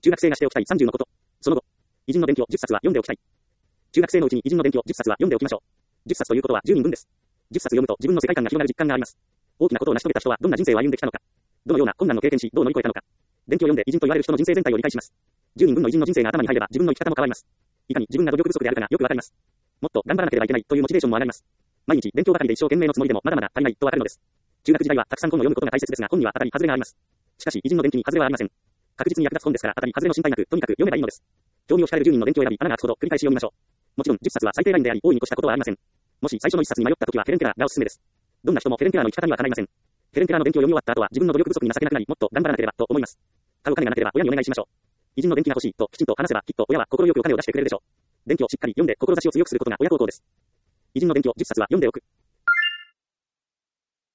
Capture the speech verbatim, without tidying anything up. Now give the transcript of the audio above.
中学生がしておきたいさんじゅうのこと。その後、偉人の伝記をじゅっさつは読んでおきたい。中学生のうちに偉人の伝記をじゅっさつは読んでおきましょう。じゅっさつということはじゅうにんぶんです。じゅっさつ読むと自分の世界観が広がる実感があります。大きなことを成し遂げた人はどんな人生を歩んできたのか。どのような困難を経験し、どう乗り越えたのか。伝記を読んで偉人と言われる人の人生全体を理解します。じゅうにんぶんの偉人の人生が頭に入れば自分の生き方も変わります。いかに自分が努力不足であるかがよくわかります。もっと頑張らなければいけないというモチベーションも上がります。毎日勉強ばかりで一生懸命のつもりでもまだまだ足りないとわかるのです。中学時代はたくさん本を読むことが大切ですが、本には当たり外れがあります。しかし偉人の伝記に外れはありません。確実に役立つ本ですから当たり外れの心配なく、とにかく読めばいいのです。興味を惹かれるじゅうにんの伝記を選び、穴が開くほど繰り返し読みましょう。もちろんじゅっさつは最低ラインであり、大いに越したことはありません。もし最初のいっさつに迷った時はヘレン・ケラーがおすすめです。どんな人もヘレン・ケラーの生き方にはかないません。ヘレン・ケラーの伝記を読み終わった後は自分の努力不足に情けなくなり、もっと頑張らなければと思います。買うお金がなければ親にお願いしましょう。偉人の伝記が欲しいときちんと話せば、きっと親は心よくお金を出してくれるでしょう。伝記をしっかり読んで志を強くすることが親孝行です。偉人の伝記をじゅっさつは読んでおく。